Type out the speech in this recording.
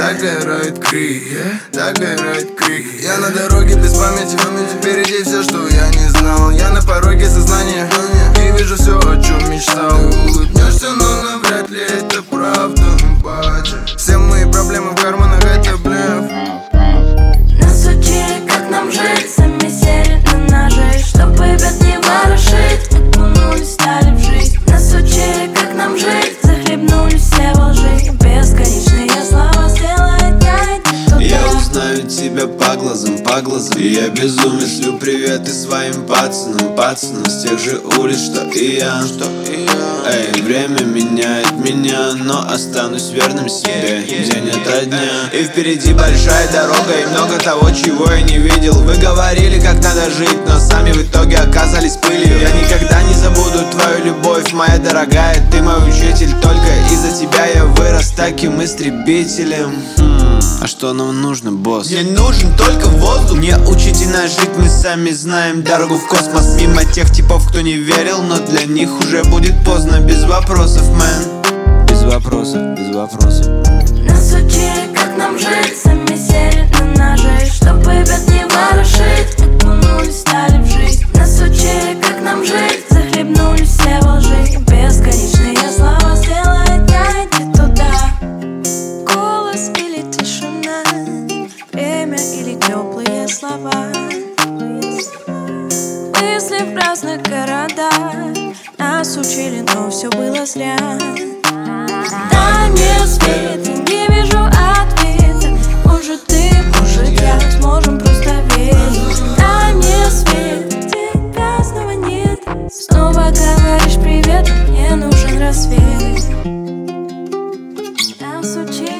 загорает крик, загорает крик. Я на дороге без памяти, впереди все, что я не знал. Я на пороге сознания и вижу все, о чем мечтал. Ты улыбнешься, но навряд ли это правда, батя. Все мои проблемы в карманах, это блеф. Нас учили, как нам жить, сами сели на ножи, чтобы бед не ворошить. Окунулись, стали в жизнь. Нас учили, как нам жить, захлебнулись все во лжи. Бесконечные слова сделают гайд туда. Я узнаю тебя по глазам, и я безумно шлю приветы своим пацанам с тех же улиц, что и я. Эй, время меняет меня, но останусь верным себе день ото дня. И впереди большая дорога и много того, чего я не видел. Вы говорили, как надо жить, но сами в итоге оказались пылью. Я никогда не забуду твою любовь, моя дорогая. Ты мой учитель, только из-за тебя я вырос таким истребителем. А что нам нужно, босс? Мне нужен только воздух. Не учите нас жить, мы сами знаем дорогу в космос. Мимо тех типов, кто не верил, но для них уже будет поздно. Без вопросов, мэн. Без вопросов. Нас учили, как нам жить, сами сели на ножи, чтобы бед не ворошить. Окунулись, стали в жизнь. Нас учили, как нам жить, захлебнулись все во лжи. Бесконечные слова сделают гайд туда. Голос или тишина, время или теплые слова. Мысли в разных городах нас учили, но все было зря. Дай мне свет, я не вижу ответа. Может ты, может я, сможем просто верить. Дай мне свет, тебя снова нет. Снова говоришь привет, мне нужен рассвет. Нас учили.